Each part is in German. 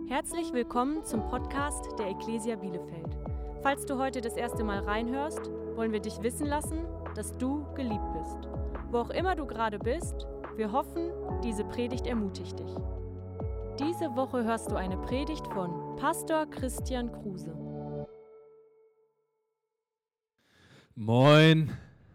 Herzlich willkommen zum Podcast der Ecclesia Bielefeld. Falls du heute das erste Mal reinhörst, wollen wir dich wissen lassen, dass du geliebt bist. Wo auch immer du gerade bist, wir hoffen, diese Predigt ermutigt dich. Diese Woche hörst du eine Predigt von Pastor Christian Kruse. Moin.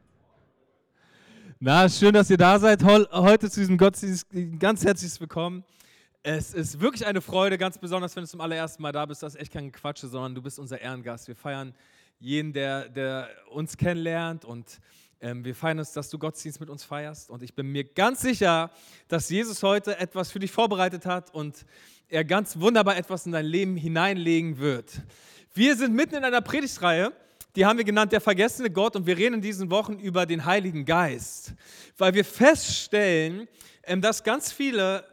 Na, schön, dass ihr da seid. Heute zu diesem Gottesdienst ganz herzlich willkommen. Es ist wirklich eine Freude, ganz besonders, wenn du zum allerersten Mal da bist. Das ist echt kein Quatsche, sondern du bist unser Ehrengast. Wir feiern jeden, der uns kennenlernt, und wir feiern es, dass du Gottesdienst mit uns feierst. Und ich bin mir ganz sicher, dass Jesus heute etwas für dich vorbereitet hat und er ganz wunderbar etwas in dein Leben hineinlegen wird. Wir sind mitten in einer Predigtreihe. Die haben wir genannt, der vergessene Gott, und wir reden in diesen Wochen über den Heiligen Geist, weil wir feststellen, dass ganz viele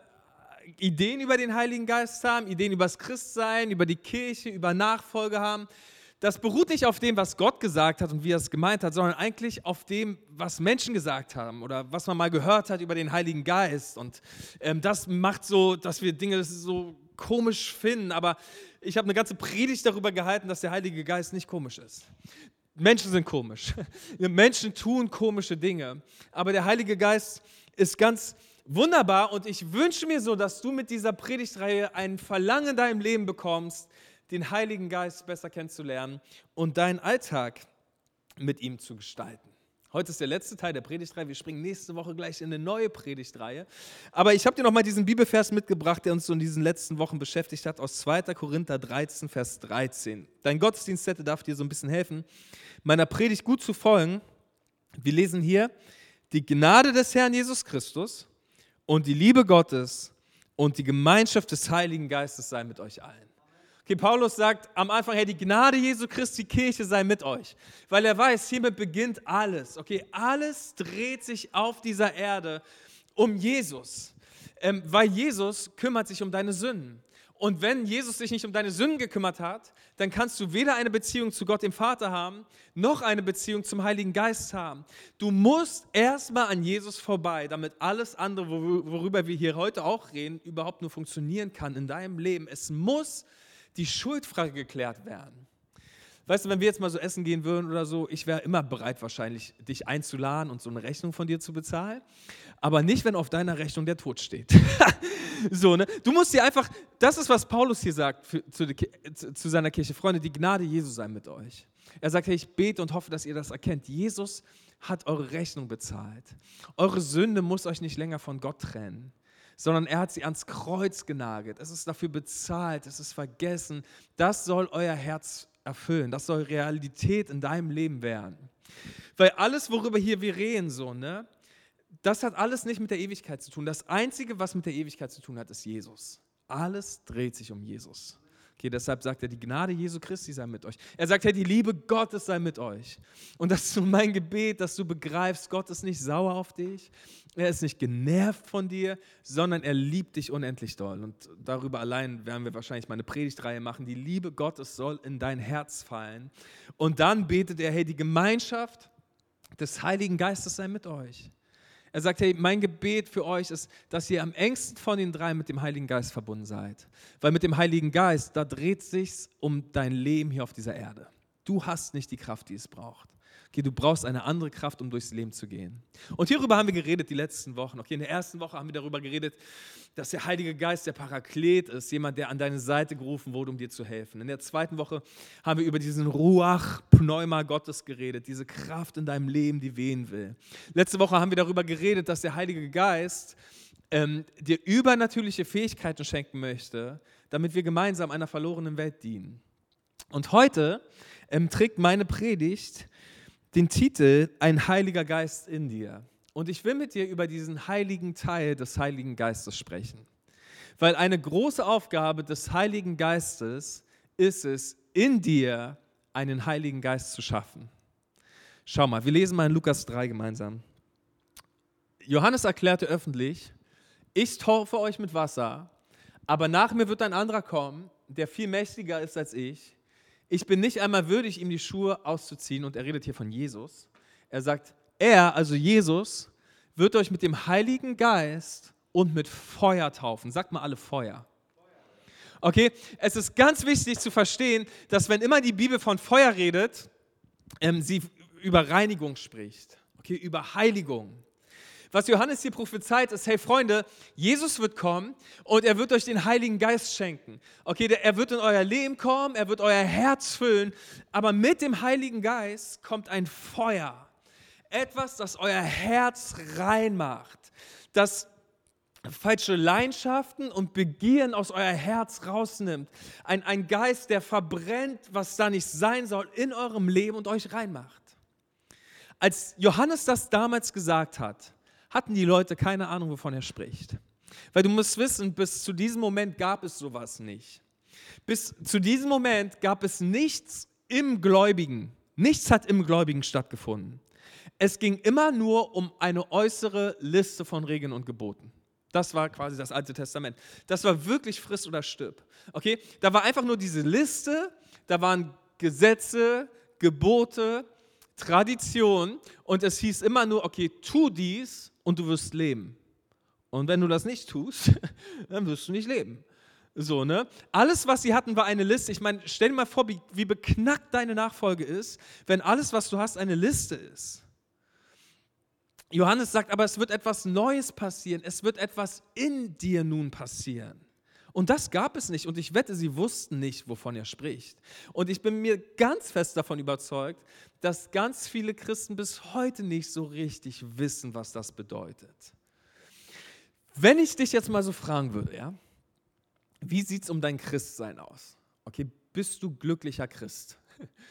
Ideen über den Heiligen Geist haben, Ideen über das Christsein, über die Kirche, über Nachfolge haben. Das beruht nicht auf dem, was Gott gesagt hat und wie er es gemeint hat, sondern eigentlich auf dem, was Menschen gesagt haben oder was man mal gehört hat über den Heiligen Geist. Und das macht so, dass wir Dinge so komisch finden, aber ich habe eine ganze Predigt darüber gehalten, dass der Heilige Geist nicht komisch ist. Menschen sind komisch. Menschen tun komische Dinge. Aber der Heilige Geist ist ganz wunderbar, und ich wünsche mir so, dass du mit dieser Predigtreihe ein Verlangen in deinem Leben bekommst, den Heiligen Geist besser kennenzulernen und deinen Alltag mit ihm zu gestalten. Heute ist der letzte Teil der Predigtreihe. Wir springen nächste Woche gleich in eine neue Predigtreihe. Aber ich habe dir nochmal diesen Bibelvers mitgebracht, der uns so in diesen letzten Wochen beschäftigt hat, aus 2. Korinther 13, Vers 13. Dein Gottesdienstzettel darf dir so ein bisschen helfen, meiner Predigt gut zu folgen. Wir lesen hier: Die Gnade des Herrn Jesus Christus und die Liebe Gottes und die Gemeinschaft des Heiligen Geistes sei mit euch allen. Okay, Paulus sagt am Anfang, hey, die Gnade Jesu Christi, Kirche sei mit euch. Weil er weiß, hiermit beginnt alles. Okay, alles dreht sich auf dieser Erde um Jesus. Weil Jesus kümmert sich um deine Sünden. Und wenn Jesus sich nicht um deine Sünden gekümmert hat, dann kannst du weder eine Beziehung zu Gott, dem Vater, haben, noch eine Beziehung zum Heiligen Geist haben. Du musst erstmal an Jesus vorbei, damit alles andere, worüber wir hier heute auch reden, überhaupt nur funktionieren kann in deinem Leben. Es muss die Schuldfrage geklärt werden. Weißt du, wenn wir jetzt mal so essen gehen würden oder so, ich wäre immer bereit wahrscheinlich, dich einzuladen und so eine Rechnung von dir zu bezahlen, aber nicht, wenn auf deiner Rechnung der Tod steht. So, ne? Du musst dir einfach, das ist, was Paulus hier sagt zu seiner Kirche: Freunde, die Gnade Jesu sei mit euch. Er sagt, hey, ich bete und hoffe, dass ihr das erkennt. Jesus hat eure Rechnung bezahlt. Eure Sünde muss euch nicht länger von Gott trennen, sondern er hat sie ans Kreuz genagelt. Es ist dafür bezahlt, es ist vergessen. Das soll euer Herz erfüllen, das soll Realität in deinem Leben werden. Weil alles, worüber hier wir reden, so, ne, das hat alles nicht mit der Ewigkeit zu tun. Das Einzige, was mit der Ewigkeit zu tun hat, ist Jesus. Alles dreht sich um Jesus. Okay, deshalb sagt er, die Gnade Jesu Christi sei mit euch. Er sagt, hey, die Liebe Gottes sei mit euch. Und das ist so mein Gebet, dass du begreifst, Gott ist nicht sauer auf dich, er ist nicht genervt von dir, sondern er liebt dich unendlich doll. Und darüber allein werden wir wahrscheinlich mal eine Predigtreihe machen. Die Liebe Gottes soll in dein Herz fallen. Und dann betet er, hey, die Gemeinschaft des Heiligen Geistes sei mit euch. Er sagt, hey, mein Gebet für euch ist, dass ihr am engsten von den drei mit dem Heiligen Geist verbunden seid. Weil mit dem Heiligen Geist, da dreht es sich um dein Leben hier auf dieser Erde. Du hast nicht die Kraft, die es braucht. Okay, du brauchst eine andere Kraft, um durchs Leben zu gehen. Und hierüber haben wir geredet die letzten Wochen. Okay, in der ersten Woche haben wir darüber geredet, dass der Heilige Geist der Paraklet ist, jemand, der an deine Seite gerufen wurde, um dir zu helfen. In der zweiten Woche haben wir über diesen Ruach Pneuma Gottes geredet, diese Kraft in deinem Leben, die wehen will. Letzte Woche haben wir darüber geredet, dass der Heilige Geist dir übernatürliche Fähigkeiten schenken möchte, damit wir gemeinsam einer verlorenen Welt dienen. Und heute trägt meine Predigt den Titel Ein Heiliger Geist in dir. Und ich will mit dir über diesen heiligen Teil des Heiligen Geistes sprechen. Weil eine große Aufgabe des Heiligen Geistes ist es, in dir einen Heiligen Geist zu schaffen. Schau mal, wir lesen mal in Lukas 3 gemeinsam. Johannes erklärte öffentlich: Ich taufe euch mit Wasser, aber nach mir wird ein anderer kommen, der viel mächtiger ist als ich. Ich bin nicht einmal würdig, ihm die Schuhe auszuziehen. Und er redet hier von Jesus. Er sagt, er, also Jesus, wird euch mit dem Heiligen Geist und mit Feuer taufen. Sagt mal alle Feuer. Okay, es ist ganz wichtig zu verstehen, dass wenn immer die Bibel von Feuer redet, sie über Reinigung spricht, okay, über Heiligung. Was Johannes hier prophezeit ist, hey Freunde, Jesus wird kommen und er wird euch den Heiligen Geist schenken. Okay, er wird in euer Leben kommen, er wird euer Herz füllen, aber mit dem Heiligen Geist kommt ein Feuer. Etwas, das euer Herz reinmacht, das falsche Leidenschaften und Begierden aus euer Herz rausnimmt. Ein Geist, der verbrennt, was da nicht sein soll, in eurem Leben und euch reinmacht. Als Johannes das damals gesagt hat, hatten die Leute keine Ahnung, wovon er spricht. Weil du musst wissen, bis zu diesem Moment gab es sowas nicht. Bis zu diesem Moment gab es nichts im Gläubigen. Nichts hat im Gläubigen stattgefunden. Es ging immer nur um eine äußere Liste von Regeln und Geboten. Das war quasi das Alte Testament. Das war wirklich friss oder stirb. Okay? Da war einfach nur diese Liste, da waren Gesetze, Gebote, Tradition und es hieß immer nur, okay, tu dies und du wirst leben. Und wenn du das nicht tust, dann wirst du nicht leben. So, ne? Alles, was sie hatten, war eine Liste. Ich meine, stell dir mal vor, wie beknackt deine Nachfolge ist, wenn alles, was du hast, eine Liste ist. Johannes sagt, aber es wird etwas Neues passieren. Es wird etwas in dir nun passieren. Und das gab es nicht. Und ich wette, sie wussten nicht, wovon er spricht. Und ich bin mir ganz fest davon überzeugt, dass ganz viele Christen bis heute nicht so richtig wissen, was das bedeutet. Wenn ich dich jetzt mal so fragen würde, ja, wie sieht es um dein Christsein aus? Okay, bist du glücklicher Christ?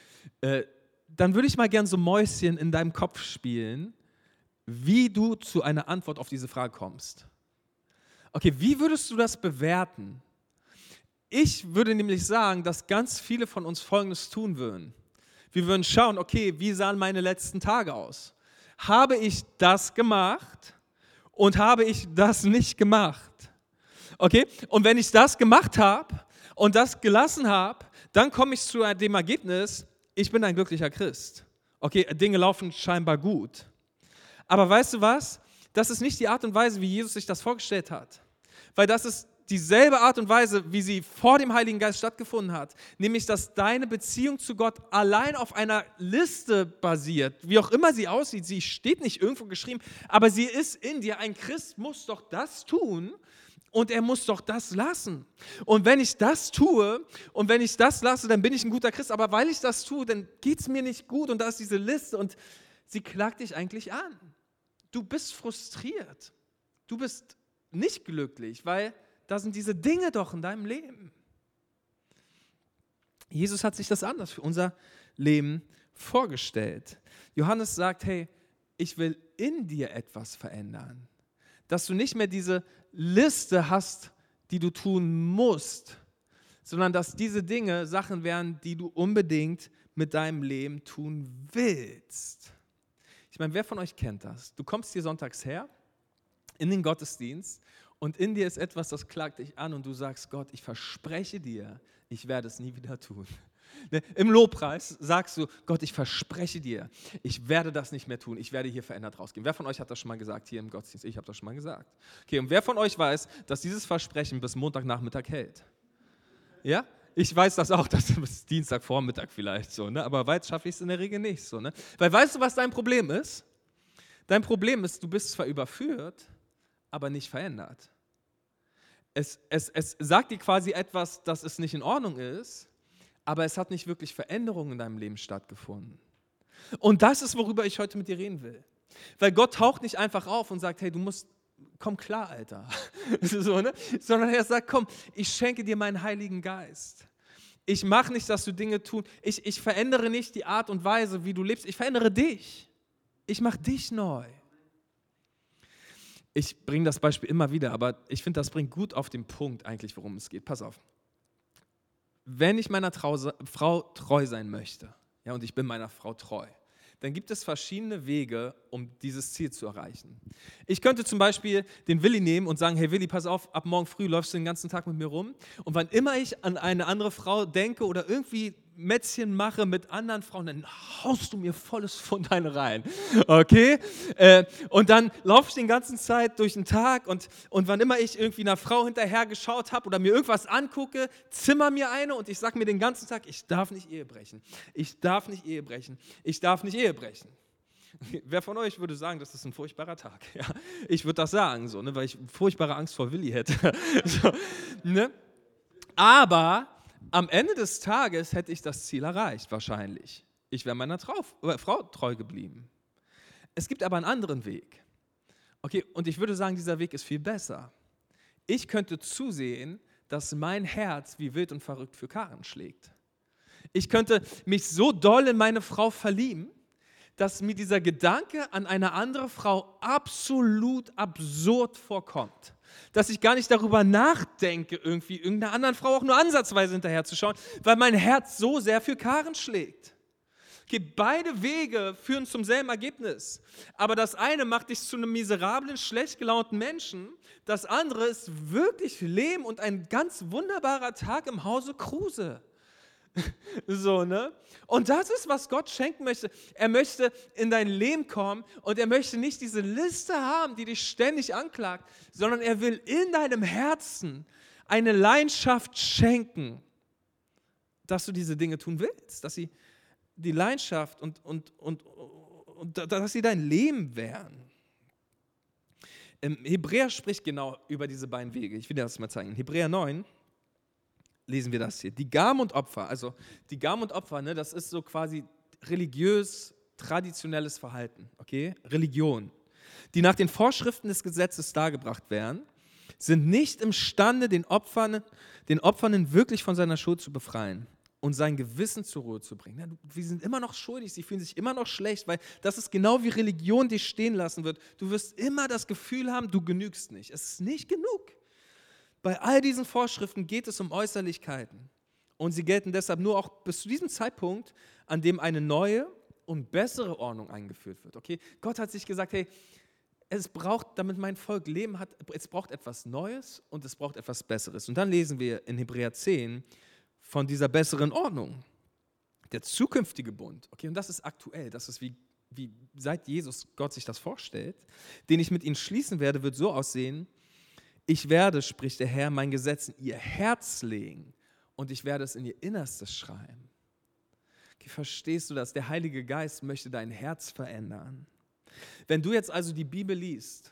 Dann würde ich mal gern so Mäuschen in deinem Kopf spielen, wie du zu einer Antwort auf diese Frage kommst. Okay, wie würdest du das bewerten? Ich würde nämlich sagen, dass ganz viele von uns Folgendes tun würden. Wir würden schauen, okay, wie sahen meine letzten Tage aus? Habe ich das gemacht und habe ich das nicht gemacht? Okay, und wenn ich das gemacht habe und das gelassen habe, dann komme ich zu dem Ergebnis, ich bin ein glücklicher Christ. Okay, Dinge laufen scheinbar gut. Aber weißt du was? Das ist nicht die Art und Weise, wie Jesus sich das vorgestellt hat. Weil das ist dieselbe Art und Weise, wie sie vor dem Heiligen Geist stattgefunden hat. Nämlich, dass deine Beziehung zu Gott allein auf einer Liste basiert. Wie auch immer sie aussieht, sie steht nicht irgendwo geschrieben, aber sie ist in dir. Ein Christ muss doch das tun und er muss doch das lassen. Und wenn ich das tue und wenn ich das lasse, dann bin ich ein guter Christ. Aber weil ich das tue, dann geht es mir nicht gut und da ist diese Liste und sie klagt dich eigentlich an. Du bist frustriert. Du bist nicht glücklich, weil da sind diese Dinge doch in deinem Leben. Jesus hat sich das anders für unser Leben vorgestellt. Johannes sagt, hey, ich will in dir etwas verändern. Dass du nicht mehr diese Liste hast, die du tun musst, sondern dass diese Dinge Sachen wären, die du unbedingt mit deinem Leben tun willst. Ich meine, wer von euch kennt das? Du kommst hier sonntags her, in den Gottesdienst und in dir ist etwas, das klagt dich an und du sagst, Gott, ich verspreche dir, ich werde es nie wieder tun. Im Lobpreis sagst du, Gott, ich verspreche dir, ich werde das nicht mehr tun, ich werde hier verändert rausgehen. Wer von euch hat das schon mal gesagt hier im Gottesdienst? Ich habe das schon mal gesagt. Okay, und wer von euch weiß, dass dieses Versprechen bis Montagnachmittag hält? Ja? Ich weiß das auch, das ist Dienstagvormittag vielleicht so, ne? Aber weit schaffe ich es in der Regel nicht so. Ne? Weil weißt du, was dein Problem ist? Dein Problem ist, du bist zwar überführt, aber nicht verändert. Es sagt dir quasi etwas, dass es nicht in Ordnung ist, aber es hat nicht wirklich Veränderungen in deinem Leben stattgefunden. Und das ist, worüber ich heute mit dir reden will. Weil Gott taucht nicht einfach auf und sagt, hey, komm klar, Alter. So, ne? Sondern er sagt, komm, ich schenke dir meinen Heiligen Geist. Ich mache nicht, dass du Dinge tun. Ich verändere nicht die Art und Weise, wie du lebst. Ich verändere dich. Ich mache dich neu. Ich bringe das Beispiel immer wieder, aber ich finde, das bringt gut auf den Punkt eigentlich, worum es geht. Pass auf. Wenn ich meiner Frau treu sein möchte, ja, und ich bin meiner Frau treu, dann gibt es verschiedene Wege, um dieses Ziel zu erreichen. Ich könnte zum Beispiel den Willi nehmen und sagen, hey Willi, pass auf, ab morgen früh läufst du den ganzen Tag mit mir rum und wann immer ich an eine andere Frau denke oder irgendwie Mätzchen mache mit anderen Frauen, dann haust du mir volles Pfund eine rein, okay? Und dann laufe ich den ganzen Zeit durch den Tag und wann immer ich irgendwie einer Frau hinterher geschaut habe oder mir irgendwas angucke, zimmer mir eine und ich sage mir den ganzen Tag, ich darf nicht Ehe brechen, ich darf nicht Ehe brechen, ich darf nicht Ehe brechen. Wer von euch würde sagen, das ist ein furchtbarer Tag? Ja, ich würde das sagen, so, ne, weil ich furchtbare Angst vor Willi hätte. So, ne? Aber am Ende des Tages hätte ich das Ziel erreicht, wahrscheinlich. Ich wäre meiner Frau treu geblieben. Es gibt aber einen anderen Weg. Okay, und ich würde sagen, dieser Weg ist viel besser. Ich könnte zusehen, dass mein Herz wie wild und verrückt für Karen schlägt. Ich könnte mich so doll in meine Frau verlieben, dass mir dieser Gedanke an eine andere Frau absolut absurd vorkommt. Dass ich gar nicht darüber nachdenke, irgendwie irgendeiner anderen Frau auch nur ansatzweise hinterherzuschauen, weil mein Herz so sehr für Karen schlägt. Okay, beide Wege führen zum selben Ergebnis. Aber das eine macht dich zu einem miserablen, schlecht gelaunten Menschen. Das andere ist wirklich Leben und ein ganz wunderbarer Tag im Hause Kruse. So, ne? Und das ist, was Gott schenken möchte. Er möchte in dein Leben kommen und er möchte nicht diese Liste haben, die dich ständig anklagt, sondern er will in deinem Herzen eine Leidenschaft schenken, dass du diese Dinge tun willst, dass sie die Leidenschaft und dass sie dein Leben wären. Hebräer spricht genau über diese beiden Wege. Ich will dir das mal zeigen. In Hebräer 9 lesen wir das hier. Die Gaben und Opfer, ne, das ist so quasi religiös, traditionelles Verhalten, okay? Religion, die nach den Vorschriften des Gesetzes dargebracht werden, sind nicht imstande, den Opfernden wirklich von seiner Schuld zu befreien und sein Gewissen zur Ruhe zu bringen. Ja, wir sind immer noch schuldig, sie fühlen sich immer noch schlecht, weil das ist genau wie Religion dich stehen lassen wird. Du wirst immer das Gefühl haben, du genügst nicht. Es ist nicht genug. Bei all diesen Vorschriften geht es um Äußerlichkeiten und sie gelten deshalb nur auch bis zu diesem Zeitpunkt, an dem eine neue und bessere Ordnung eingeführt wird. Okay? Gott hat sich gesagt, hey, es braucht, damit mein Volk Leben hat, es braucht etwas Neues und es braucht etwas Besseres. Und dann lesen wir in Hebräer 10 von dieser besseren Ordnung, der zukünftige Bund. Okay? Und das ist aktuell, das ist wie seit Jesus Gott sich das vorstellt, den ich mit ihnen schließen werde, wird so aussehen: Ich werde, spricht der Herr, mein Gesetz in ihr Herz legen und ich werde es in ihr Innerstes schreiben. Okay, verstehst du das? Der Heilige Geist möchte dein Herz verändern. Wenn du jetzt also die Bibel liest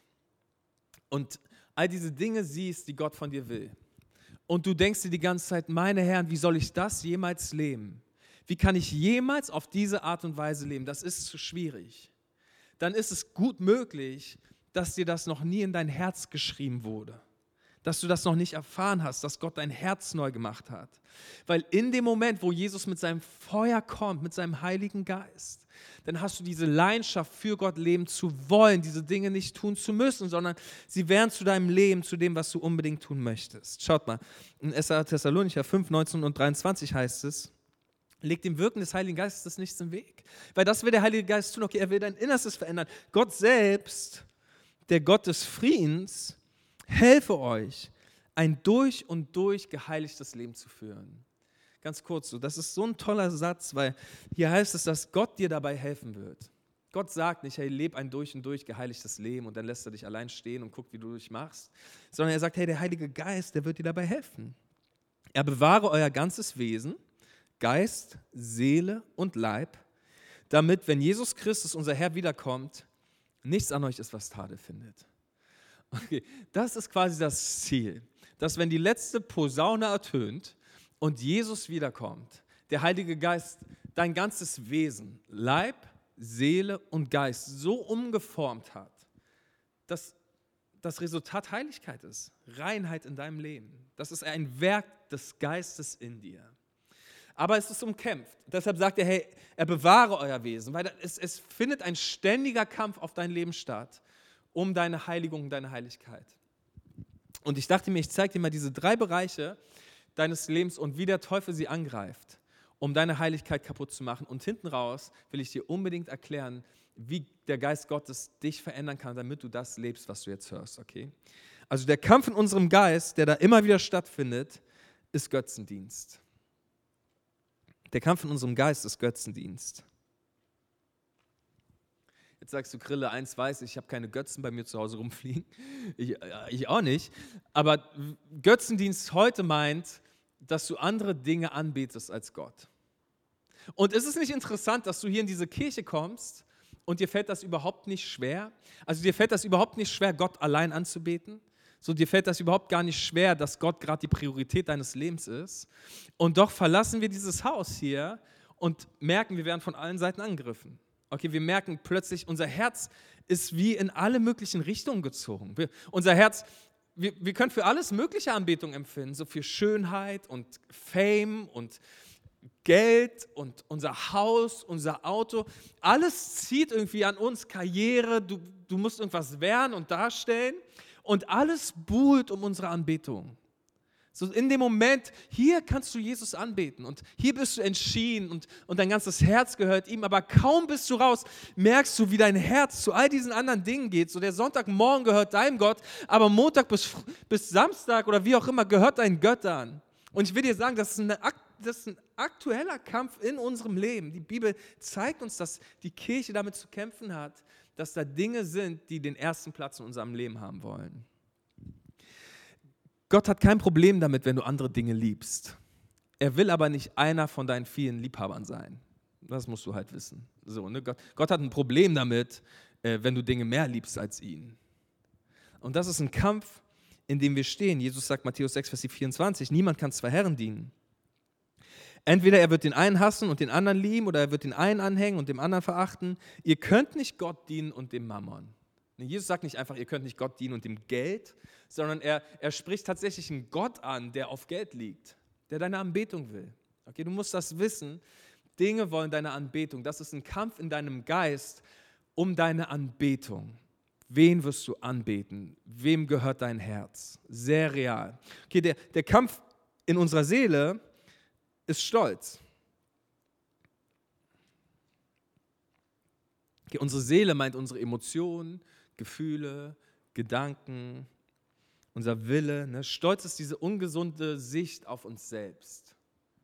und all diese Dinge siehst, die Gott von dir will, und du denkst dir die ganze Zeit, meine Herren, wie soll ich das jemals leben? Wie kann ich jemals auf diese Art und Weise leben? Das ist zu schwierig. Dann ist es gut möglich, dass dir das noch nie in dein Herz geschrieben wurde. Dass du das noch nicht erfahren hast, dass Gott dein Herz neu gemacht hat. Weil in dem Moment, wo Jesus mit seinem Feuer kommt, mit seinem Heiligen Geist, dann hast du diese Leidenschaft für Gott leben zu wollen, diese Dinge nicht tun zu müssen, sondern sie werden zu deinem Leben, zu dem, was du unbedingt tun möchtest. Schaut mal, in 1. Thessalonicher 5, 19 und 23 heißt es: Legt dem Wirken des Heiligen Geistes nichts im Weg. Weil das will der Heilige Geist tun. Okay, er will dein Innerstes verändern. Gott selbst, der Gott des Friedens, helfe euch, ein durch und durch geheiligtes Leben zu führen. Ganz kurz, so, das ist so ein toller Satz, weil hier heißt es, dass Gott dir dabei helfen wird. Gott sagt nicht, hey, leb ein durch und durch geheiligtes Leben und dann lässt er dich allein stehen und guckt, wie du dich machst, sondern er sagt, hey, der Heilige Geist, der wird dir dabei helfen. Er bewahre euer ganzes Wesen, Geist, Seele und Leib, damit, wenn Jesus Christus, unser Herr, wiederkommt, nichts an euch ist, was Tadel findet. Okay, das ist quasi das Ziel, dass wenn die letzte Posaune ertönt und Jesus wiederkommt, der Heilige Geist dein ganzes Wesen, Leib, Seele und Geist so umgeformt hat, dass das Resultat Heiligkeit ist, Reinheit in deinem Leben. Das ist ein Werk des Geistes in dir. Aber es ist umkämpft. Deshalb sagt er, hey, er bewahre euer Wesen, weil es findet ein ständiger Kampf auf dein Leben statt, um deine Heiligung und deine Heiligkeit. Und ich dachte mir, ich zeige dir mal diese 3 Bereiche deines Lebens und wie der Teufel sie angreift, um deine Heiligkeit kaputt zu machen. Und hinten raus will ich dir unbedingt erklären, wie der Geist Gottes dich verändern kann, damit du das lebst, was du jetzt hörst, okay? Also der Kampf in unserem Geist, der da immer wieder stattfindet, ist Götzendienst. Der Kampf in unserem Geist ist Götzendienst. Jetzt sagst du, Krille, eins weiß ich habe keine Götzen bei mir zu Hause rumfliegen. Ich auch nicht. Aber Götzendienst heute meint, dass du andere Dinge anbetest als Gott. Und ist es nicht interessant, dass du hier in diese Kirche kommst und dir fällt das überhaupt nicht schwer? Also dir fällt das überhaupt nicht schwer, Gott allein anzubeten? So, dir fällt das überhaupt gar nicht schwer, dass Gott gerade die Priorität deines Lebens ist? Und doch verlassen wir dieses Haus hier und merken, wir werden von allen Seiten angegriffen. Okay, wir merken plötzlich, unser Herz ist wie in alle möglichen Richtungen gezogen. Unser Herz, wir können für alles mögliche Anbetung empfinden, so für Schönheit und Fame und Geld und unser Haus, unser Auto. Alles zieht irgendwie an uns, Karriere, du musst irgendwas werden und darstellen und alles buhlt um unsere Anbetung. So in dem Moment, hier kannst du Jesus anbeten und hier bist du entschieden und dein ganzes Herz gehört ihm, aber kaum bist du raus, merkst du, wie dein Herz zu all diesen anderen Dingen geht. So der Sonntagmorgen gehört deinem Gott, aber Montag bis Samstag oder wie auch immer gehört deinen Göttern. Und ich will dir sagen, das ist ein aktueller Kampf in unserem Leben. Die Bibel zeigt uns, dass die Kirche damit zu kämpfen hat, dass da Dinge sind, die den ersten Platz in unserem Leben haben wollen. Gott hat kein Problem damit, wenn du andere Dinge liebst. Er will aber nicht einer von deinen vielen Liebhabern sein. Das musst du halt wissen. So, ne? Gott hat ein Problem damit, wenn du Dinge mehr liebst als ihn. Und das ist ein Kampf, in dem wir stehen. Jesus sagt, Matthäus 6, Vers 24, niemand kann zwei Herren dienen. Entweder er wird den einen hassen und den anderen lieben, oder er wird den einen anhängen und dem anderen verachten. Ihr könnt nicht Gott dienen und dem Mammon. Jesus sagt nicht einfach, ihr könnt nicht Gott dienen und dem Geld, sondern er spricht tatsächlich einen Gott an, der auf Geld liegt, der deine Anbetung will. Okay, du musst das wissen, Dinge wollen deine Anbetung. Das ist ein Kampf in deinem Geist um deine Anbetung. Wen wirst du anbeten? Wem gehört dein Herz? Sehr real. Okay, der Kampf in unserer Seele ist Stolz. Okay, unsere Seele meint unsere Emotionen, Gefühle, Gedanken, unser Wille. Ne? Stolz ist diese ungesunde Sicht auf uns selbst.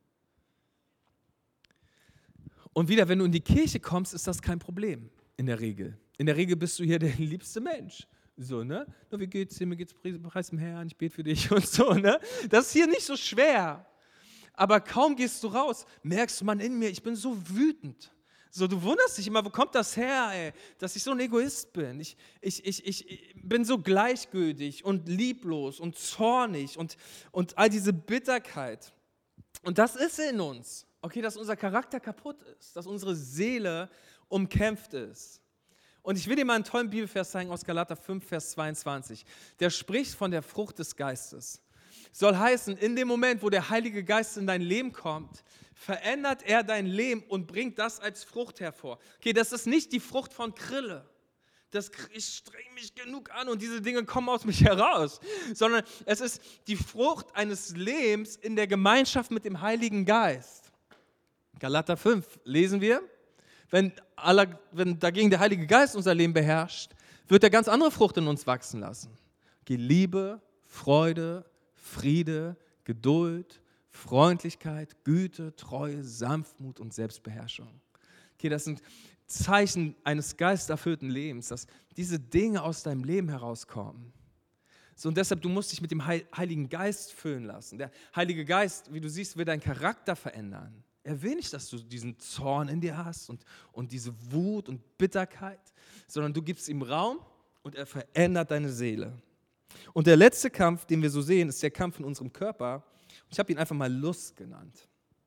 Und wieder, wenn du in die Kirche kommst, ist das kein Problem in der Regel. In der Regel bist du hier der liebste Mensch. So, ne? Wie geht's dir? Mir geht's preis dem Herrn, ich bete für dich und so, ne? Das ist hier nicht so schwer. Aber kaum gehst du raus, merkst du, Mann, in mir, ich bin so wütend. So, du wunderst dich immer, wo kommt das her, ey, dass ich so ein Egoist bin. Ich bin so gleichgültig und lieblos und zornig und all diese Bitterkeit. Und das ist in uns. Okay, dass unser Charakter kaputt ist, dass unsere Seele umkämpft ist. Und ich will dir mal einen tollen Bibelvers zeigen aus Galater 5, Vers 22. Der spricht von der Frucht des Geistes. Soll heißen, in dem Moment, wo der Heilige Geist in dein Leben kommt, verändert er dein Leben und bringt das als Frucht hervor. Okay, das ist nicht die Frucht von Krille. Ich strenge mich genug an und diese Dinge kommen aus mich heraus. Sondern es ist die Frucht eines Lebens in der Gemeinschaft mit dem Heiligen Geist. Galater 5 lesen wir. Wenn dagegen der Heilige Geist unser Leben beherrscht, wird er ganz andere Frucht in uns wachsen lassen. Okay, Liebe, Freude, Friede, Geduld, Freundlichkeit, Güte, Treue, Sanftmut und Selbstbeherrschung. Okay, das sind Zeichen eines geisterfüllten Lebens, dass diese Dinge aus deinem Leben herauskommen. So, und deshalb, du musst dich mit dem Heiligen Geist füllen lassen. Der Heilige Geist, wie du siehst, will deinen Charakter verändern. Er will nicht, dass du diesen Zorn in dir hast und diese Wut und Bitterkeit, sondern du gibst ihm Raum und er verändert deine Seele. Und der letzte Kampf, den wir so sehen, ist der Kampf in unserem Körper. Ich habe ihn einfach mal Lust genannt.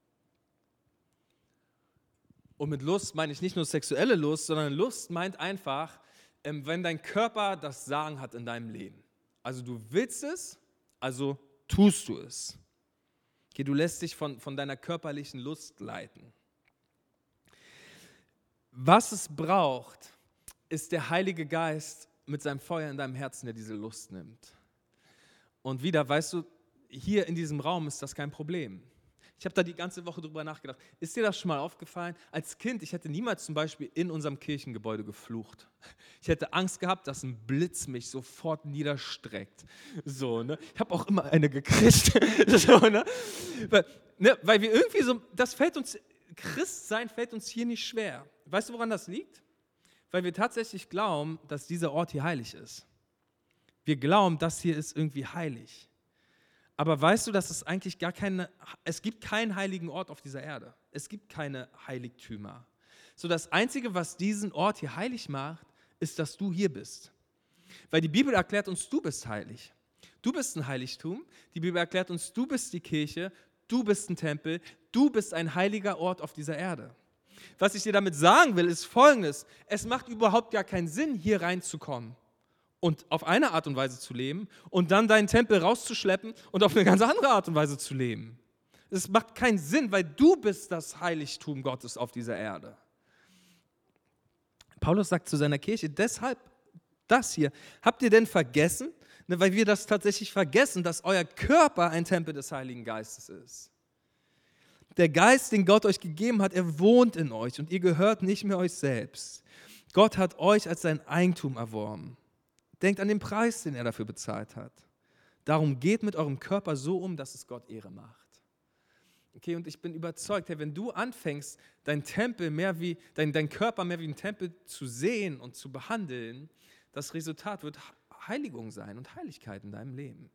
Und mit Lust meine ich nicht nur sexuelle Lust, sondern Lust meint einfach, wenn dein Körper das Sagen hat in deinem Leben. Also du willst es, also tust du es. Okay, du lässt dich von deiner körperlichen Lust leiten. Was es braucht, ist der Heilige Geist mit seinem Feuer in deinem Herzen, der diese Lust nimmt. Und wieder, weißt du, hier in diesem Raum ist das kein Problem. Ich habe da die ganze Woche drüber nachgedacht. Ist dir das schon mal aufgefallen? Als Kind, ich hätte niemals zum Beispiel in unserem Kirchengebäude geflucht. Ich hätte Angst gehabt, dass ein Blitz mich sofort niederstreckt. So, ne? Ich habe auch immer eine gekriegt. So, ne? Weil wir irgendwie so, das fällt uns Christsein fällt uns hier nicht schwer. Weißt du, woran das liegt? Weil wir tatsächlich glauben, dass dieser Ort hier heilig ist. Wir glauben, das hier ist irgendwie heilig. Aber weißt du, dass es gibt keinen heiligen Ort auf dieser Erde. Es gibt keine Heiligtümer. So, das Einzige, was diesen Ort hier heilig macht, ist, dass du hier bist. Weil die Bibel erklärt uns, du bist heilig. Du bist ein Heiligtum. Die Bibel erklärt uns, du bist die Kirche, du bist ein Tempel, du bist ein heiliger Ort auf dieser Erde. Was ich dir damit sagen will, ist Folgendes. Es macht überhaupt gar keinen Sinn, hier reinzukommen und auf eine Art und Weise zu leben und dann deinen Tempel rauszuschleppen und auf eine ganz andere Art und Weise zu leben. Es macht keinen Sinn, weil du bist das Heiligtum Gottes auf dieser Erde. Paulus sagt zu seiner Kirche, deshalb das hier, habt ihr denn vergessen, weil wir das tatsächlich vergessen, dass euer Körper ein Tempel des Heiligen Geistes ist. Der Geist, den Gott euch gegeben hat, er wohnt in euch und ihr gehört nicht mehr euch selbst. Gott hat euch als sein Eigentum erworben. Denkt an den Preis, den er dafür bezahlt hat. Darum geht mit eurem Körper so um, dass es Gott Ehre macht. Okay, und ich bin überzeugt, wenn du anfängst, dein Körper mehr wie ein Tempel zu sehen und zu behandeln, das Resultat wird Heiligung sein und Heiligkeit in deinem Leben.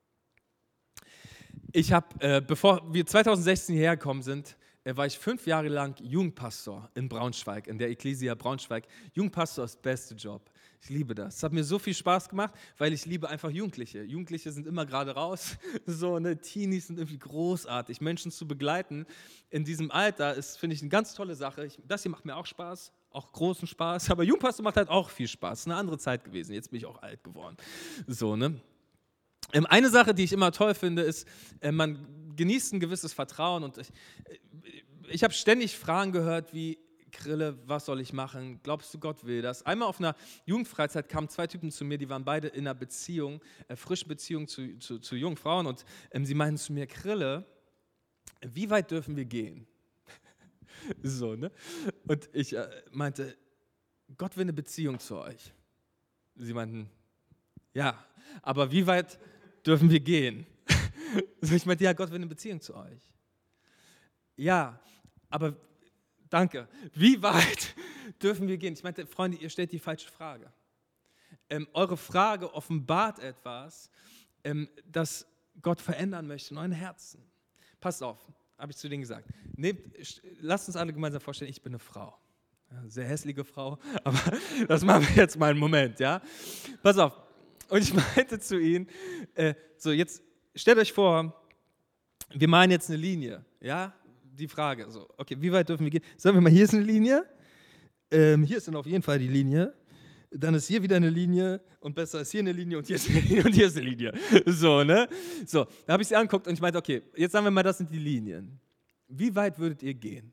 Ich habe, bevor wir 2016 hierher gekommen sind, war ich 5 Jahre lang Jugendpastor in Braunschweig, in der Ecclesia Braunschweig. Jugendpastor ist der beste Job. Ich liebe das. Es hat mir so viel Spaß gemacht, weil ich liebe einfach Jugendliche. Jugendliche sind immer gerade raus. So, ne? Teenies sind irgendwie großartig. Menschen zu begleiten in diesem Alter ist, finde ich, eine ganz tolle Sache. Das hier macht mir auch Spaß, auch großen Spaß. Aber Jugendpastor macht halt auch viel Spaß. Es ist eine andere Zeit gewesen. Jetzt bin ich auch alt geworden. So, ne? Eine Sache, die ich immer toll finde, ist, man genießt ein gewisses Vertrauen. Und ich habe ständig Fragen gehört wie, Krille, was soll ich machen? Glaubst du, Gott will das? Einmal auf einer Jugendfreizeit kamen 2 Typen zu mir, die waren beide in einer Beziehung, frischen Beziehung zu jungen Frauen. Und sie meinten zu mir, Krille, wie weit dürfen wir gehen? So, ne? Und ich meinte, Gott will eine Beziehung zu euch. Sie meinten, ja, aber wie weit dürfen wir gehen? Also ich meinte, ja, Gott will eine Beziehung zu euch. Ja, aber danke. Wie weit dürfen wir gehen? Ich meinte, Freunde, ihr stellt die falsche Frage. Eure Frage offenbart etwas, das Gott verändern möchte in euren Herzen. Passt auf, habe ich zu denen gesagt. Lasst uns alle gemeinsam vorstellen, ich bin eine Frau. Ja, sehr hässliche Frau, aber das machen wir jetzt mal einen Moment. Ja? Pass auf. Und ich meinte zu ihnen, so jetzt stellt euch vor, wir malen jetzt eine Linie, ja, die Frage, so, okay, wie weit dürfen wir gehen? Sagen wir mal, hier ist eine Linie, hier ist dann auf jeden Fall die Linie, dann ist hier wieder eine Linie und besser ist hier eine Linie und hier ist eine Linie und hier ist eine Linie. So, ne? So, da habe ich sie angeguckt und ich meinte, okay, jetzt sagen wir mal, das sind die Linien. Wie weit würdet ihr gehen?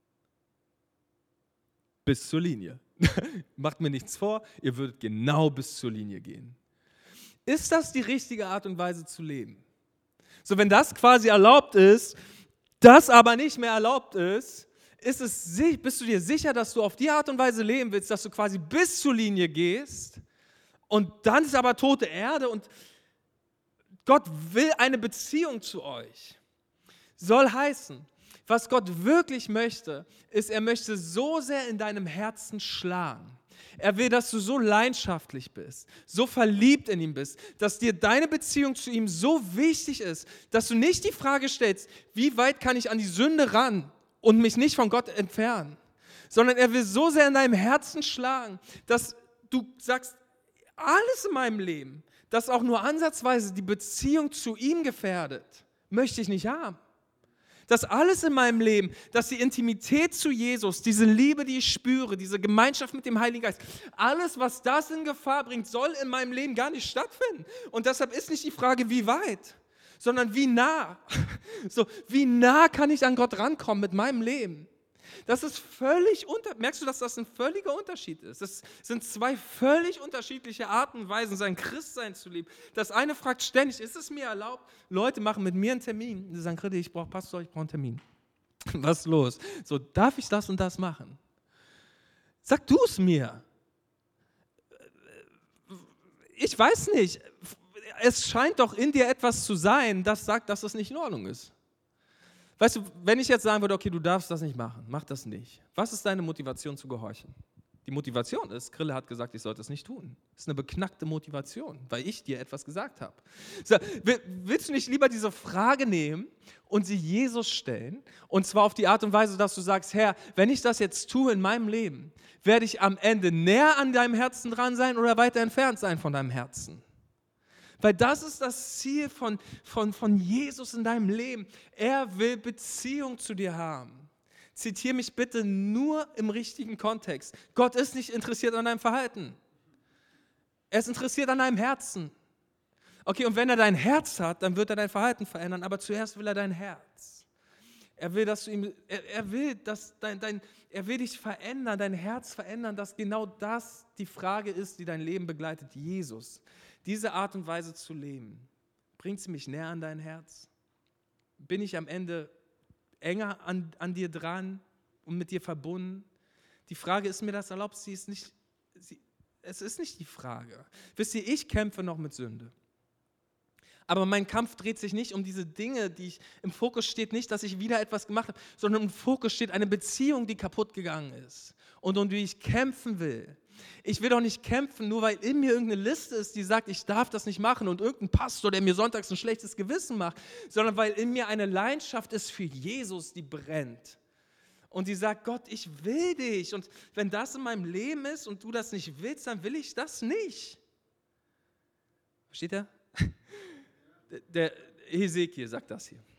Bis zur Linie. Macht mir nichts vor, ihr würdet genau bis zur Linie gehen. Ist das die richtige Art und Weise zu leben? So, wenn das quasi erlaubt ist, das aber nicht mehr erlaubt ist, bist du dir sicher, dass du auf die Art und Weise leben willst, dass du quasi bis zur Linie gehst und dann ist aber tote Erde und Gott will eine Beziehung zu euch. Soll heißen, was Gott wirklich möchte, ist, er möchte so sehr in deinem Herzen schlagen. Er will, dass du so leidenschaftlich bist, so verliebt in ihn bist, dass dir deine Beziehung zu ihm so wichtig ist, dass du nicht die Frage stellst, wie weit kann ich an die Sünde ran und mich nicht von Gott entfernen, sondern er will so sehr in deinem Herzen schlagen, dass du sagst, alles in meinem Leben, das auch nur ansatzweise die Beziehung zu ihm gefährdet, möchte ich nicht haben. Das alles in meinem Leben, dass die Intimität zu Jesus, diese Liebe, die ich spüre, diese Gemeinschaft mit dem Heiligen Geist, alles, was das in Gefahr bringt, soll in meinem Leben gar nicht stattfinden. Und deshalb ist nicht die Frage, wie weit, sondern wie nah. So, wie nah kann ich an Gott rankommen mit meinem Leben? Das ist merkst du, dass das ein völliger Unterschied ist? Das sind 2 völlig unterschiedliche Arten und Weisen, sein Christsein zu leben. Das eine fragt ständig, ist es mir erlaubt? Leute machen mit mir einen Termin. Sie sagen, ich brauche Pastor, ich brauche einen Termin. Was ist los? So, darf ich das und das machen? Sag du es mir. Ich weiß nicht. Es scheint doch in dir etwas zu sein, das sagt, dass es nicht in Ordnung ist. Weißt du, wenn ich jetzt sagen würde, okay, du darfst das nicht machen, mach das nicht. Was ist deine Motivation zu gehorchen? Die Motivation ist, Grille hat gesagt, ich sollte es nicht tun. Das ist eine beknackte Motivation, weil ich dir etwas gesagt habe. So, willst du nicht lieber diese Frage nehmen und sie Jesus stellen? Und zwar auf die Art und Weise, dass du sagst, Herr, wenn ich das jetzt tue in meinem Leben, werde ich am Ende näher an deinem Herzen dran sein oder weiter entfernt sein von deinem Herzen? Weil das ist das Ziel von Jesus in deinem Leben. Er will Beziehung zu dir haben. Zitiere mich bitte nur im richtigen Kontext. Gott ist nicht interessiert an deinem Verhalten. Er ist interessiert an deinem Herzen. Okay, und wenn er dein Herz hat, dann wird er dein Verhalten verändern, aber zuerst will er dein Herz. Er will, dass du ihm, er will, dass er will dich verändern, dein Herz verändern, dass genau das die Frage ist, die dein Leben begleitet. Jesus, diese Art und Weise zu leben, bringt sie mich näher an dein Herz? Bin ich am Ende enger an dir dran und mit dir verbunden? Die Frage, ist mir das erlaubt? Es ist nicht die Frage. Wisst ihr, ich kämpfe noch mit Sünde. Aber mein Kampf dreht sich nicht um diese Dinge, im Fokus steht nicht, dass ich wieder etwas gemacht habe, sondern im Fokus steht eine Beziehung, die kaputt gegangen ist und um die ich kämpfen will. Ich will doch nicht kämpfen, nur weil in mir irgendeine Liste ist, die sagt, ich darf das nicht machen und irgendein Pastor, der mir sonntags ein schlechtes Gewissen macht, sondern weil in mir eine Leidenschaft ist für Jesus, die brennt. Und die sagt, Gott, ich will dich. Und wenn das in meinem Leben ist und du das nicht willst, dann will ich das nicht. Versteht ihr? Der Hesekiel sagt das hier.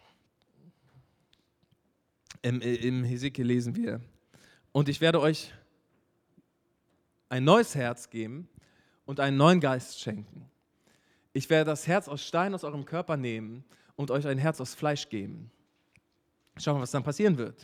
Im Hesekiel lesen wir, und ich werde euch ein neues Herz geben und einen neuen Geist schenken. Ich werde das Herz aus Stein aus eurem Körper nehmen und euch ein Herz aus Fleisch geben. Schau mal, was dann passieren wird.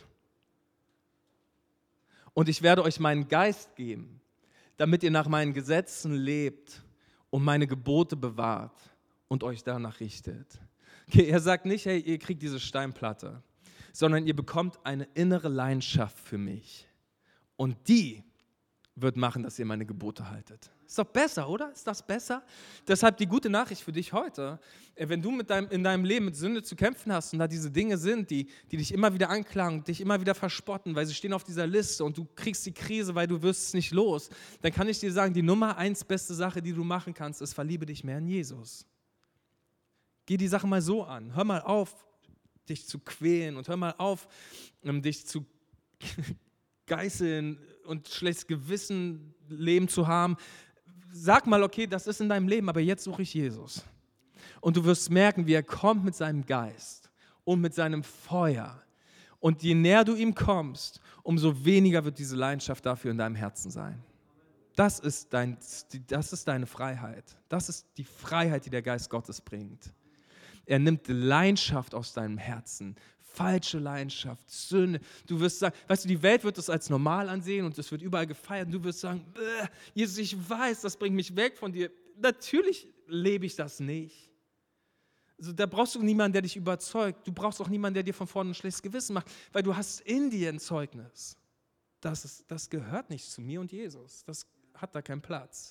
Und ich werde euch meinen Geist geben, damit ihr nach meinen Gesetzen lebt und meine Gebote bewahrt und euch danach richtet. Okay, er sagt nicht, hey, ihr kriegt diese Steinplatte, sondern ihr bekommt eine innere Leidenschaft für mich. Und die wird machen, dass ihr meine Gebote haltet. Ist doch besser, oder? Ist das besser? Deshalb die gute Nachricht für dich heute, wenn du in deinem Leben mit Sünde zu kämpfen hast und da diese Dinge sind, die dich immer wieder anklagen, dich immer wieder verspotten, weil sie stehen auf dieser Liste und du kriegst die Krise, weil du wirst es nicht los, dann kann ich dir sagen, die Nummer 1 beste Sache, die du machen kannst, ist, verliebe dich mehr in Jesus. Geh die Sache mal so an. Hör mal auf, dich zu quälen und hör mal auf, dich zu geißeln und schlechtes Gewissen Leben zu haben. Sag mal, okay, das ist in deinem Leben, aber jetzt suche ich Jesus. Und du wirst merken, wie er kommt mit seinem Geist und mit seinem Feuer. Und je näher du ihm kommst, umso weniger wird diese Leidenschaft dafür in deinem Herzen sein. Das ist deine Freiheit. Das ist die Freiheit, die der Geist Gottes bringt. Er nimmt die Leidenschaft aus deinem Herzen. Falsche Leidenschaft, Sünde. Du wirst sagen, weißt du, die Welt wird es als normal ansehen und es wird überall gefeiert. Und du wirst sagen, Jesus, ich weiß, das bringt mich weg von dir. Natürlich lebe ich das nicht. Also, da brauchst du niemanden, der dich überzeugt. Du brauchst auch niemanden, der dir von vorne ein schlechtes Gewissen macht, weil du hast in dir ein Zeugnis. Das gehört nicht zu mir und Jesus. Das hat da keinen Platz.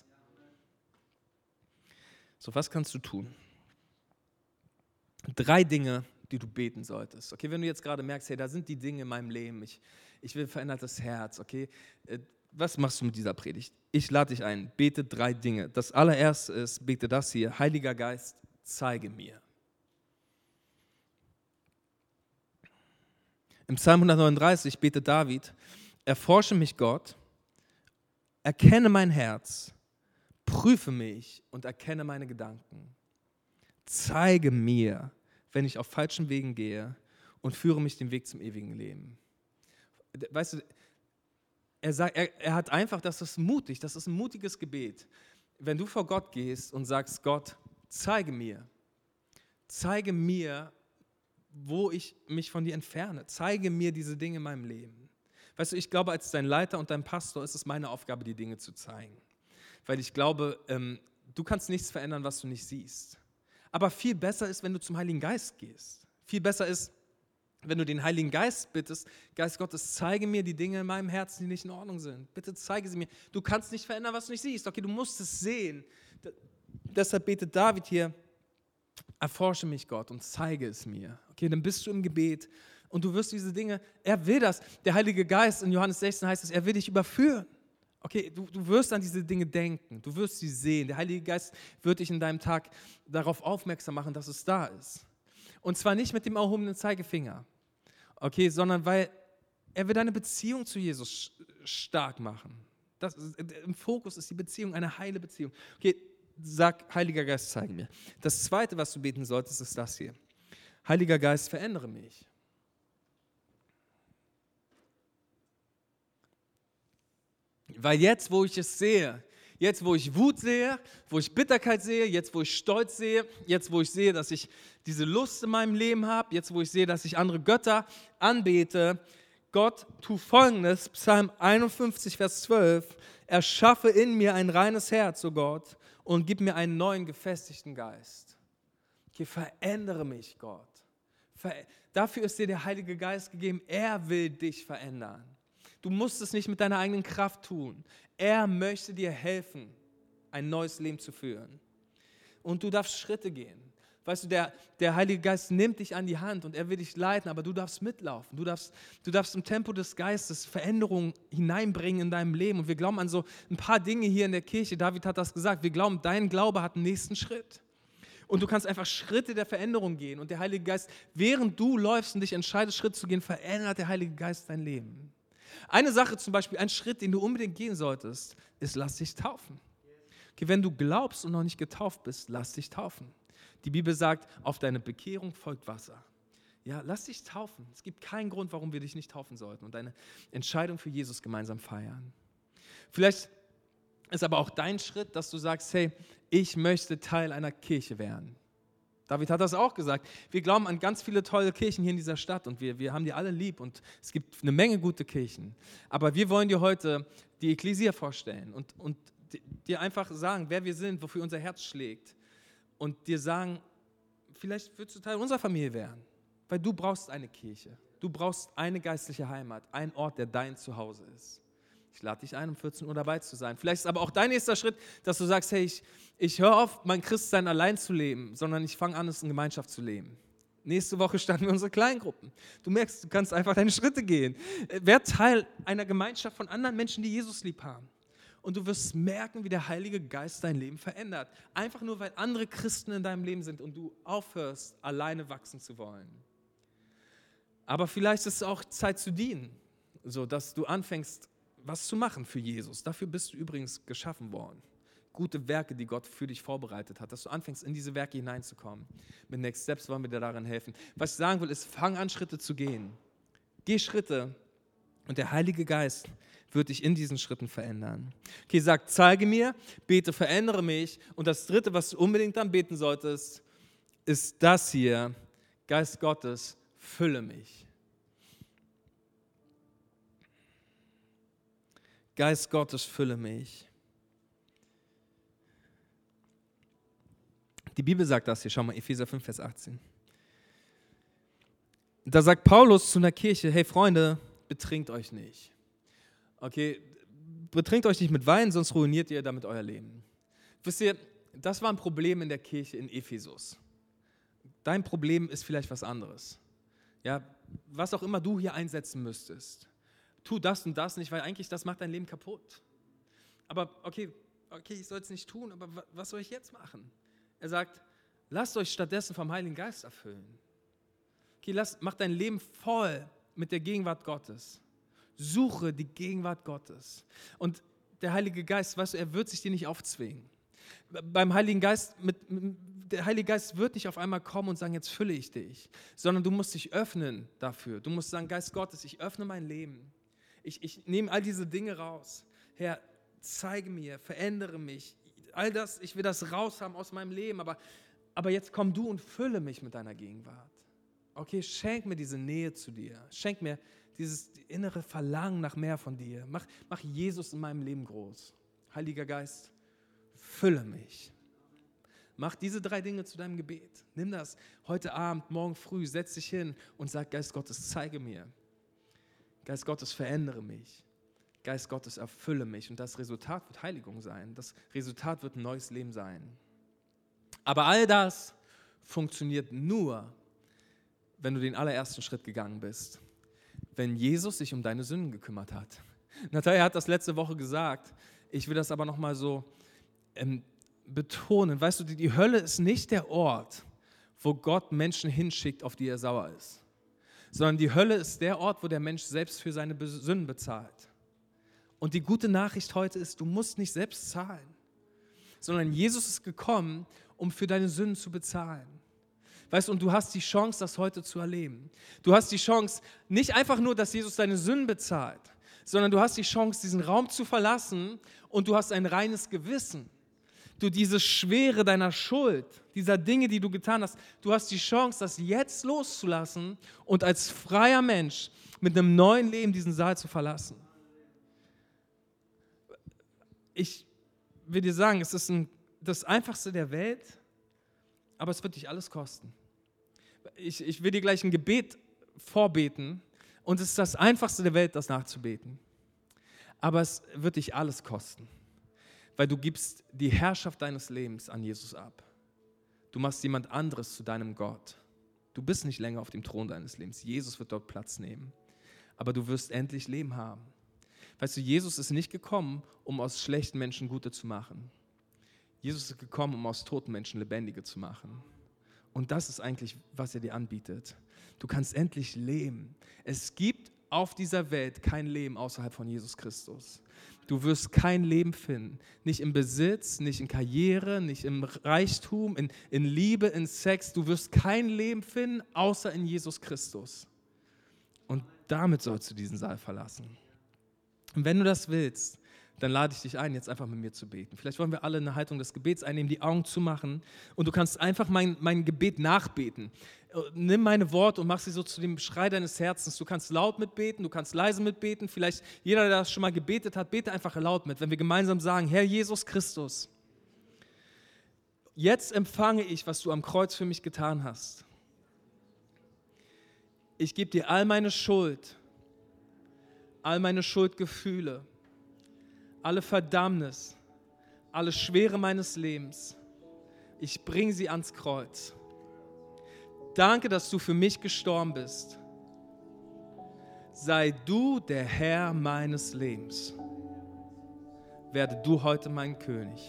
So, was kannst du tun? 3 Dinge, die du beten solltest. Okay, wenn du jetzt gerade merkst, hey, da sind die Dinge in meinem Leben, ich will ein verändertes Herz, okay, was machst du mit dieser Predigt? Ich lade dich ein, bete 3 Dinge. Das allererste ist, bete das hier, Heiliger Geist, zeige mir. Im Psalm 139 betet David, erforsche mich Gott, erkenne mein Herz, prüfe mich und erkenne meine Gedanken. Zeige mir, wenn ich auf falschen Wegen gehe und führe mich den Weg zum ewigen Leben. Weißt du, er sagt, er hat einfach, das ist mutig, das ist ein mutiges Gebet. Wenn du vor Gott gehst und sagst, Gott, zeige mir, wo ich mich von dir entferne. Zeige mir diese Dinge in meinem Leben. Weißt du, ich glaube, als dein Leiter und dein Pastor ist es meine Aufgabe, die Dinge zu zeigen. Weil ich glaube, du kannst nichts verändern, was du nicht siehst. Aber viel besser ist, wenn du zum Heiligen Geist gehst. Viel besser ist, wenn du den Heiligen Geist bittest, Geist Gottes, zeige mir die Dinge in meinem Herzen, die nicht in Ordnung sind. Bitte zeige sie mir. Du kannst nicht verändern, was du nicht siehst. Okay, du musst es sehen. Deshalb betet David hier, erforsche mich Gott und zeige es mir. Okay, dann bist du im Gebet Und du wirst diese Dinge, er will das. Der Heilige Geist, in Johannes 16 heißt es, er will dich überführen. Okay, du wirst an diese Dinge denken, du wirst sie sehen. Der Heilige Geist wird dich in deinem Tag darauf aufmerksam machen, dass es da ist. Und zwar nicht mit dem erhobenen Zeigefinger, okay, sondern weil er will deine Beziehung zu Jesus stark machen. Im Fokus ist die Beziehung, eine heile Beziehung. Okay, sag, Heiliger Geist, zeig mir. Das Zweite, was du beten solltest, ist das hier. Heiliger Geist, verändere mich. Weil jetzt, wo ich es sehe, jetzt, wo ich Wut sehe, wo ich Bitterkeit sehe, jetzt, wo ich Stolz sehe, jetzt, wo ich sehe, dass ich diese Lust in meinem Leben habe, jetzt, wo ich sehe, dass ich andere Götter anbete, Gott, tu Folgendes, Psalm 51, Vers 12, erschaffe in mir ein reines Herz, o Gott, und gib mir einen neuen, gefestigten Geist. Okay, verändere mich, Gott. Dafür ist dir der Heilige Geist gegeben, er will dich verändern. Du musst es nicht mit deiner eigenen Kraft tun. Er möchte dir helfen, ein neues Leben zu führen. Und du darfst Schritte gehen. Weißt du, der Heilige Geist nimmt dich an die Hand und er will dich leiten, aber du darfst mitlaufen. Du darfst im Tempo des Geistes Veränderungen hineinbringen in deinem Leben. Und wir glauben an so ein paar Dinge hier in der Kirche. David hat das gesagt. Wir glauben, dein Glaube hat einen nächsten Schritt. Und du kannst einfach Schritte der Veränderung gehen. Und der Heilige Geist, während du läufst und dich entscheidest, Schritt zu gehen, verändert der Heilige Geist dein Leben. Eine Sache zum Beispiel, ein Schritt, den du unbedingt gehen solltest, ist, lass dich taufen. Okay, wenn du glaubst und noch nicht getauft bist, lass dich taufen. Die Bibel sagt, auf deine Bekehrung folgt Wasser. Ja, lass dich taufen. Es gibt keinen Grund, warum wir dich nicht taufen sollten und deine Entscheidung für Jesus gemeinsam feiern. Vielleicht ist aber auch dein Schritt, dass du sagst, hey, ich möchte Teil einer Kirche werden. David hat das auch gesagt. Wir glauben an ganz viele tolle Kirchen hier in dieser Stadt und wir haben die alle lieb und es gibt eine Menge gute Kirchen. Aber wir wollen dir heute die Ekklesia vorstellen und dir einfach sagen, wer wir sind, wofür unser Herz schlägt und dir sagen, vielleicht willst du Teil unserer Familie werden, weil du brauchst eine Kirche. Du brauchst eine geistliche Heimat, einen Ort, der dein Zuhause ist. Ich lade dich ein, um 14 Uhr dabei zu sein. Vielleicht ist aber auch dein nächster Schritt, dass du sagst, hey, ich höre auf, mein Christsein allein zu leben, sondern ich fange an, es in Gemeinschaft zu leben. Nächste Woche starten wir unsere Kleingruppen. Du merkst, du kannst einfach deine Schritte gehen. Werd Teil einer Gemeinschaft von anderen Menschen, die Jesus lieb haben. Und du wirst merken, wie der Heilige Geist dein Leben verändert. Einfach nur, weil andere Christen in deinem Leben sind und du aufhörst, alleine wachsen zu wollen. Aber vielleicht ist es auch Zeit zu dienen, so dass du anfängst, was zu machen für Jesus. Dafür bist du übrigens geschaffen worden. Gute Werke, die Gott für dich vorbereitet hat, dass du anfängst, in diese Werke hineinzukommen. Mit Next Steps wollen wir dir daran helfen. Was ich sagen will, ist, fang an, Schritte zu gehen. Geh Schritte und der Heilige Geist wird dich in diesen Schritten verändern. Okay, sag, zeige mir, bete, verändere mich. Und das Dritte, was du unbedingt dann beten solltest, ist das hier. Geist Gottes, fülle mich. Geist Gottes, fülle mich. Die Bibel sagt das hier, schau mal, Epheser 5, Vers 18. Da sagt Paulus zu einer Kirche, hey Freunde, betrinkt euch nicht. Okay, betrinkt euch nicht mit Wein, sonst ruiniert ihr damit euer Leben. Wisst ihr, das war ein Problem in der Kirche in Ephesus. Dein Problem ist vielleicht was anderes. Ja, was auch immer du hier einsetzen müsstest. Tu das und das nicht, weil eigentlich das macht dein Leben kaputt. Aber okay, ich soll es nicht tun, aber was soll ich jetzt machen? Er sagt, lasst euch stattdessen vom Heiligen Geist erfüllen. Okay, mach dein Leben voll mit der Gegenwart Gottes. Suche die Gegenwart Gottes. Und der Heilige Geist, weißt du, er wird sich dir nicht aufzwingen. Beim Heiligen Geist, der Heilige Geist wird nicht auf einmal kommen und sagen, jetzt fülle ich dich, sondern du musst dich öffnen dafür. Du musst sagen, Geist Gottes, ich öffne mein Leben. Ich nehme all diese Dinge raus. Herr, zeige mir, verändere mich. All das, ich will das raushaben aus meinem Leben, aber jetzt komm du und fülle mich mit deiner Gegenwart. Okay, schenk mir diese Nähe zu dir. Schenk mir dieses innere Verlangen nach mehr von dir. Mach Jesus in meinem Leben groß. Heiliger Geist, fülle mich. Mach diese 3 Dinge zu deinem Gebet. Nimm das heute Abend, morgen früh, setz dich hin und sag, Geist Gottes, zeige mir. Geist Gottes, verändere mich. Geist Gottes, erfülle mich. Und das Resultat wird Heiligung sein. Das Resultat wird ein neues Leben sein. Aber all das funktioniert nur, wenn du den allerersten Schritt gegangen bist, wenn Jesus sich um deine Sünden gekümmert hat. Natalia hat das letzte Woche gesagt, ich will das aber nochmal so betonen. Weißt du, die Hölle ist nicht der Ort, wo Gott Menschen hinschickt, auf die er sauer ist, sondern die Hölle ist der Ort, wo der Mensch selbst für seine Sünden bezahlt. Und die gute Nachricht heute ist, du musst nicht selbst zahlen, sondern Jesus ist gekommen, um für deine Sünden zu bezahlen. Weißt du, und du hast die Chance, das heute zu erleben. Du hast die Chance, nicht einfach nur, dass Jesus deine Sünden bezahlt, sondern du hast die Chance, diesen Raum zu verlassen und du hast ein reines Gewissen. Du diese Schwere deiner Schuld, dieser Dinge, die du getan hast, du hast die Chance, das jetzt loszulassen und als freier Mensch mit einem neuen Leben diesen Saal zu verlassen. Ich will dir sagen, es ist das Einfachste der Welt, aber es wird dich alles kosten. Ich will dir gleich ein Gebet vorbeten und es ist das Einfachste der Welt, das nachzubeten. Aber es wird dich alles kosten, weil du gibst die Herrschaft deines Lebens an Jesus ab. Du machst jemand anderes zu deinem Gott. Du bist nicht länger auf dem Thron deines Lebens. Jesus wird dort Platz nehmen. Aber du wirst endlich Leben haben. Weißt du, Jesus ist nicht gekommen, um aus schlechten Menschen Gute zu machen. Jesus ist gekommen, um aus toten Menschen Lebendige zu machen. Und das ist eigentlich, was er dir anbietet. Du kannst endlich leben. Es gibt auf dieser Welt kein Leben außerhalb von Jesus Christus. Du wirst kein Leben finden. Nicht im Besitz, nicht in Karriere, nicht im Reichtum, in Liebe, in Sex. Du wirst kein Leben finden, außer in Jesus Christus. Und damit sollst du diesen Saal verlassen. Und wenn du das willst, dann lade ich dich ein, jetzt einfach mit mir zu beten. Vielleicht wollen wir alle eine Haltung des Gebets einnehmen, die Augen zumachen und du kannst einfach mein Gebet nachbeten. Nimm meine Worte und mach sie so zu dem Schrei deines Herzens. Du kannst laut mitbeten, du kannst leise mitbeten. Vielleicht jeder, der das schon mal gebetet hat, bete einfach laut mit. Wenn wir gemeinsam sagen, Herr Jesus Christus, jetzt empfange ich, was du am Kreuz für mich getan hast. Ich gebe dir all meine Schuld, all meine Schuldgefühle, alle Verdammnis, alle Schwere meines Lebens. Ich bringe sie ans Kreuz. Danke, dass du für mich gestorben bist. Sei du der Herr meines Lebens. Werde du heute mein König.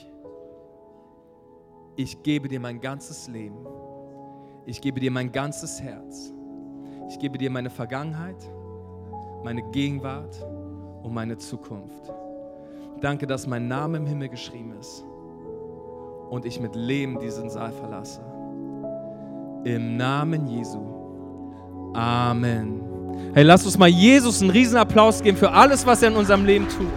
Ich gebe dir mein ganzes Leben. Ich gebe dir mein ganzes Herz. Ich gebe dir meine Vergangenheit, meine Gegenwart und meine Zukunft. Danke, dass mein Name im Himmel geschrieben ist und ich mit Leben diesen Saal verlasse. Im Namen Jesu. Amen. Hey, lass uns mal Jesus einen riesen Applaus geben für alles, was er in unserem Leben tut.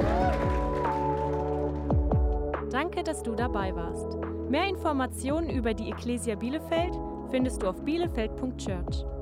Danke, dass du dabei warst. Mehr Informationen über die Ecclesia Bielefeld findest du auf bielefeld.church.